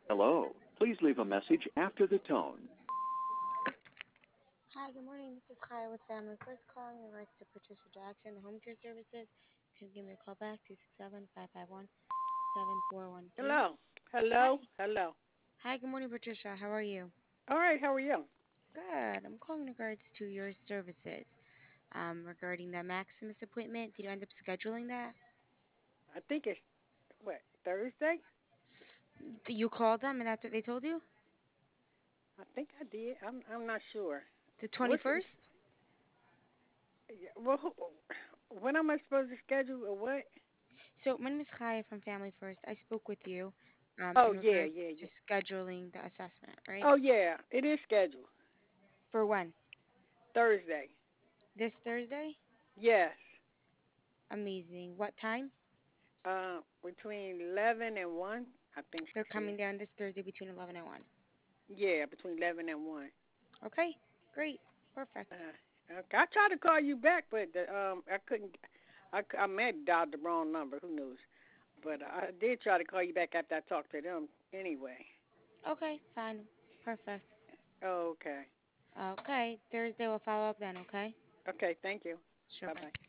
Hello. Please leave a message after the tone. Hi, good morning. This is Kaya with Family First calling in regards to Patricia Jackson, the home care services. You can give me a call back, 267-551-7413. Hello. Hi. Hello. Hello. Hi, good morning, Patricia. How are you? All right. How are you? Good. I'm calling in regards to your services. Regarding the Maximus appointment, did you end up scheduling that? I think it's what Thursday. You called them and that's what they told you? I think I did. I'm not sure. The What's it? 21st? Well, when am I supposed to schedule or what? So, my name is Kaya from Family First. I spoke with you Oh in yeah, regards yeah, to yeah. scheduling the assessment, right? Oh yeah, it is scheduled For when? Thursday. This Thursday? Yes. Amazing. What time? Between 11 and 1. I think They're she said. coming down this Thursday between 11 and 1. Yeah, between 11 and 1. Okay, great. Perfect. Okay. I tried to call you back, but I couldn't. I may have dialed the wrong number. Who knows? But I did try to call you back after I talked to them anyway. Okay, fine. Perfect. Okay. Okay, Thursday we'll follow up then, okay? Okay, thank you. Sure, Bye bye. bye.